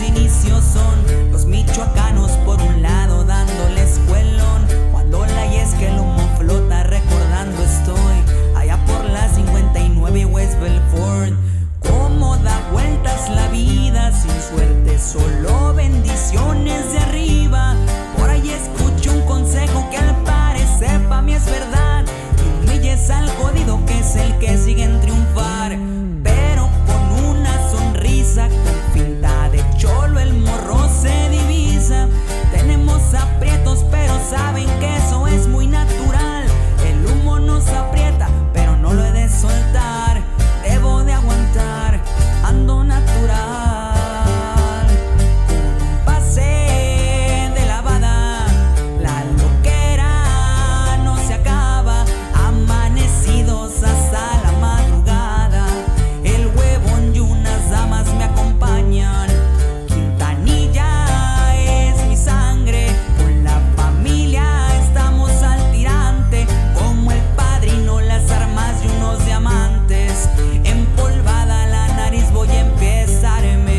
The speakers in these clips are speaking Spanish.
inicios son los michoacanos por un lado dándole escuelón. Cuando la y es que el humo flota recordando estoy allá por la 59 y West Belfort. Cómo da vueltas la vida sin suerte, solo bendiciones de arriba. Por ahí escucho un consejo que al parecer pa' mí es verdad: que humilles al jodido que es el que sigue en triunfar. Pero con una sonrisa, con finta de cholo el morro se divisa. Tenemos aprietos pero saben que eso es muy natural. El humo nos aprieta pero no lo he de soltar. Debo de aguantar, ando natural. Con un pase de lavada, la loquera no se acaba. Amanecidos hasta la madrugada, el huevón y unas damas me acompañan. Quintanilla es mi sangre, con la familia estamos al tirante. Como el padrino, las armas y unos diamantes. Empolvada la nariz voy a empezarme.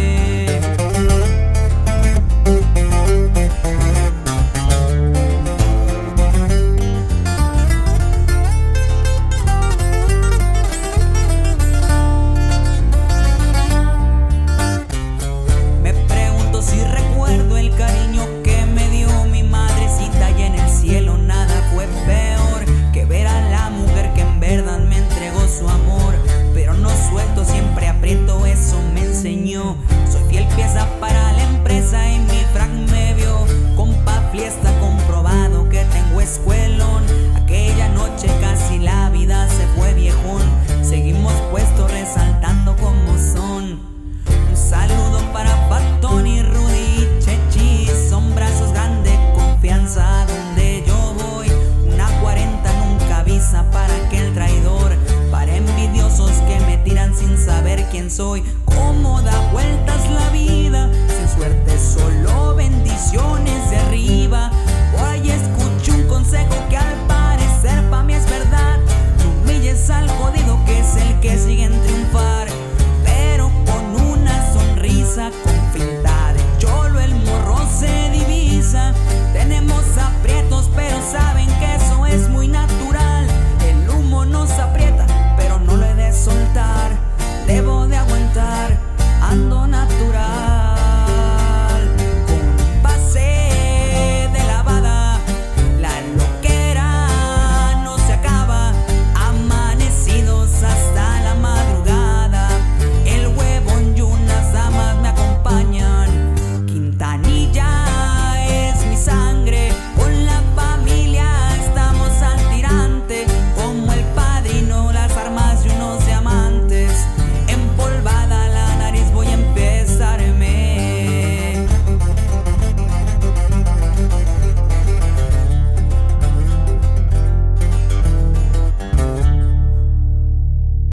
Me pregunto si recuerdo el cariño que me dio mi madrecita, y en el cielo nada fue peor que ver a la mujer que en verdad me entregó su amor. Pero no suelto, siempre aprieto, eso me enseñó. Soy fiel pieza para la empresa y mi frac me vio. Compa fiesta comprobado que tengo escuelón. Aquella noche casi la vida se fue viejón. Seguimos puestos resaltando como son. Un saludo para Patón y Rudy y Chechi. Son brazos grandes, confianza donde yo voy. Una 40 nunca avisa para aquel traidor. Para envidiosos que me tiran sin saber quién soy. Cómo da vueltas la vida, sin suerte solo bendiciones de arriba. Por ahí escucho un consejo que